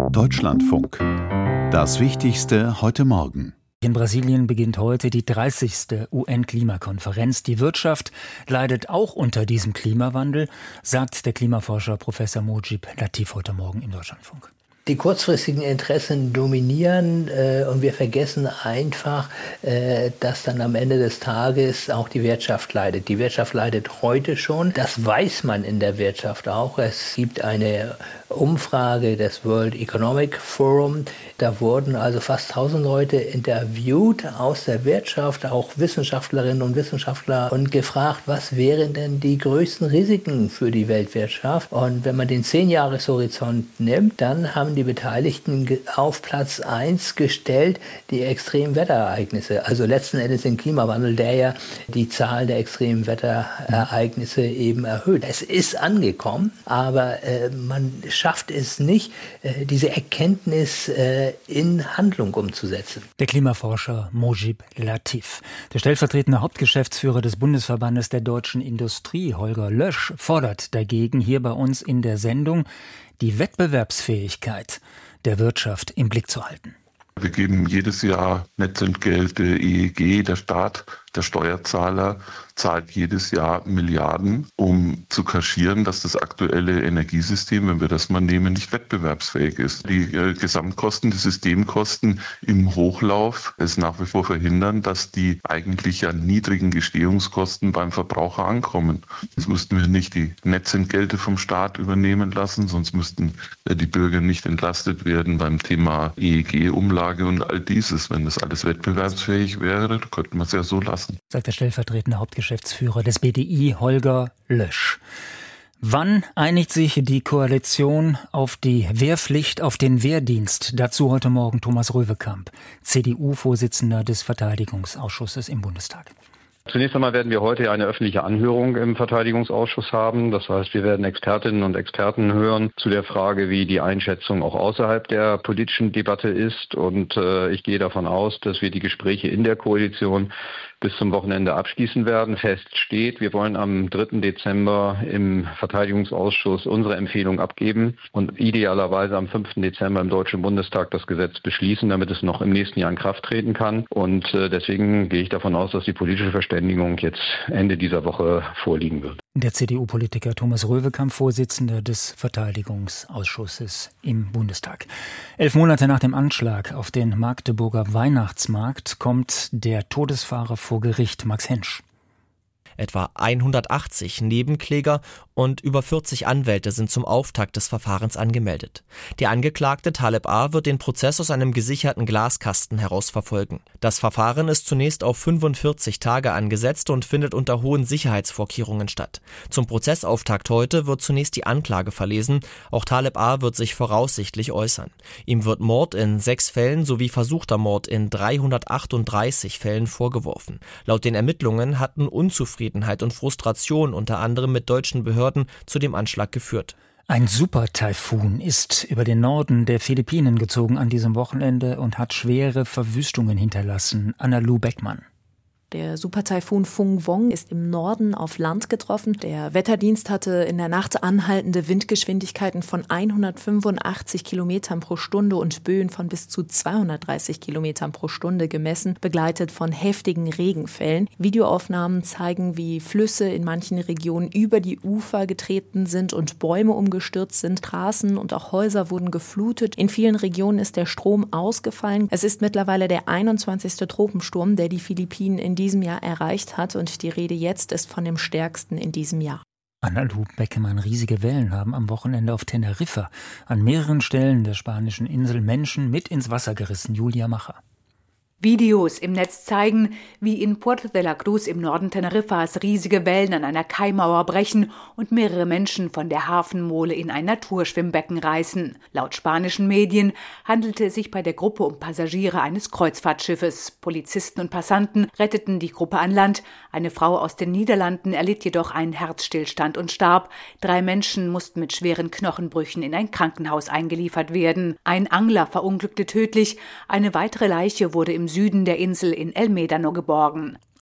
Deutschlandfunk. Das Wichtigste heute Morgen. In Brasilien beginnt heute die 30. UN-Klimakonferenz. Die Wirtschaft leidet auch unter diesem Klimawandel, sagt der Klimaforscher Professor Mojib Latif heute Morgen im Deutschlandfunk. Die kurzfristigen Interessen dominieren und wir vergessen einfach, dass dann am Ende des Tages auch die Wirtschaft leidet. Die Wirtschaft leidet heute schon. Das weiß man in der Wirtschaft auch. Es gibt eine Umfrage des World Economic Forum. Da wurden also fast 1000 Leute interviewt aus der Wirtschaft, auch Wissenschaftlerinnen und Wissenschaftler, und gefragt, was wären denn die größten Risiken für die Weltwirtschaft? Und wenn man den 10-Jahres-Horizont nimmt, dann haben die Beteiligten auf Platz 1 gestellt die extremen Wetterereignisse. Also letzten Endes den Klimawandel, der ja die Zahl der extremen Wetterereignisse eben erhöht. Es ist angekommen, aber man schafft es nicht, diese Erkenntnis in Handlung umzusetzen. Der Klimaforscher Mojib Latif. Der stellvertretende Hauptgeschäftsführer des Bundesverbandes der deutschen Industrie, Holger Lösch, fordert dagegen hier bei uns in der Sendung, die Wettbewerbsfähigkeit der Wirtschaft im Blick zu halten. Wir geben jedes Jahr Netzentgelte, EEG, der Staat, der Steuerzahler zahlt jedes Jahr Milliarden, um zu kaschieren, dass das aktuelle Energiesystem, wenn wir das mal nehmen, nicht wettbewerbsfähig ist. Die Gesamtkosten, die Systemkosten im Hochlauf es nach wie vor verhindern, dass die eigentlich ja niedrigen Gestehungskosten beim Verbraucher ankommen. Jetzt müssten wir nicht die Netzentgelte vom Staat übernehmen lassen, sonst müssten die Bürger nicht entlastet werden beim Thema EEG-Umlage und all dieses. Wenn das alles wettbewerbsfähig wäre, könnten wir es ja so lassen. Sagt der stellvertretende Hauptgeschäftsführer des BDI, Holger Lösch. Wann einigt sich die Koalition auf die Wehrpflicht, auf den Wehrdienst? Dazu heute Morgen Thomas Röwekamp, CDU-Vorsitzender des Verteidigungsausschusses im Bundestag. Zunächst einmal werden wir heute eine öffentliche Anhörung im Verteidigungsausschuss haben. Das heißt, wir werden Expertinnen und Experten hören zu der Frage, wie die Einschätzung auch außerhalb der politischen Debatte ist. Und ich gehe davon aus, dass wir die Gespräche in der Koalition bis zum Wochenende abschließen werden. Fest steht, wir wollen am 3. Dezember im Verteidigungsausschuss unsere Empfehlung abgeben und idealerweise am 5. Dezember im Deutschen Bundestag das Gesetz beschließen, damit es noch im nächsten Jahr in Kraft treten kann. Und deswegen gehe ich davon aus, dass die politische Verständigung jetzt Ende dieser Woche vorliegen wird. Der CDU-Politiker Thomas Röwekamp, Vorsitzender des Verteidigungsausschusses im Bundestag. 11 Monate nach dem Anschlag auf den Magdeburger Weihnachtsmarkt kommt der Todesfahrer vor Gericht, Max Hensch. Etwa 180 Nebenkläger und über 40 Anwälte sind zum Auftakt des Verfahrens angemeldet. Der Angeklagte Taleb A. wird den Prozess aus einem gesicherten Glaskasten herausverfolgen. Das Verfahren ist zunächst auf 45 Tage angesetzt und findet unter hohen Sicherheitsvorkehrungen statt. Zum Prozessauftakt heute wird zunächst die Anklage verlesen. Auch Taleb A. wird sich voraussichtlich äußern. Ihm wird Mord in 6 Fällen sowie versuchter Mord in 338 Fällen vorgeworfen. Laut den Ermittlungen hatten Unzufriedenheit und Frustration unter anderem mit deutschen Behörden zu dem Anschlag geführt. Ein Supertaifun ist über den Norden der Philippinen gezogen an diesem Wochenende und hat schwere Verwüstungen hinterlassen. Anna-Lu Beckmann. Der Supertaifun Fung Wong ist im Norden auf Land getroffen. Der Wetterdienst hatte in der Nacht anhaltende Windgeschwindigkeiten von 185 Kilometern pro Stunde und Böen von bis zu 230 Kilometern pro Stunde gemessen, begleitet von heftigen Regenfällen. Videoaufnahmen zeigen, wie Flüsse in manchen Regionen über die Ufer getreten sind und Bäume umgestürzt sind. Straßen und auch Häuser wurden geflutet. In vielen Regionen ist der Strom ausgefallen. Es ist mittlerweile der 21. Tropensturm, der die Philippinen in diesem Jahr erreicht hat, und die Rede jetzt ist von dem stärksten in diesem Jahr. Anna-Lu Beckmann, riesige Wellen haben am Wochenende auf Teneriffa an mehreren Stellen der spanischen Insel Menschen mit ins Wasser gerissen. Julia Macher. Videos im Netz zeigen, wie in Puerto de la Cruz im Norden Teneriffas riesige Wellen an einer Kaimauer brechen und mehrere Menschen von der Hafenmole in ein Naturschwimmbecken reißen. Laut spanischen Medien handelte es sich bei der Gruppe um Passagiere eines Kreuzfahrtschiffes. Polizisten und Passanten retteten die Gruppe an Land. Eine Frau aus den Niederlanden erlitt jedoch einen Herzstillstand und starb. 3 Menschen mussten mit schweren Knochenbrüchen in ein Krankenhaus eingeliefert werden. Ein Angler verunglückte tödlich. Eine weitere Leiche wurde im Süden der Insel in El Médano geborgen.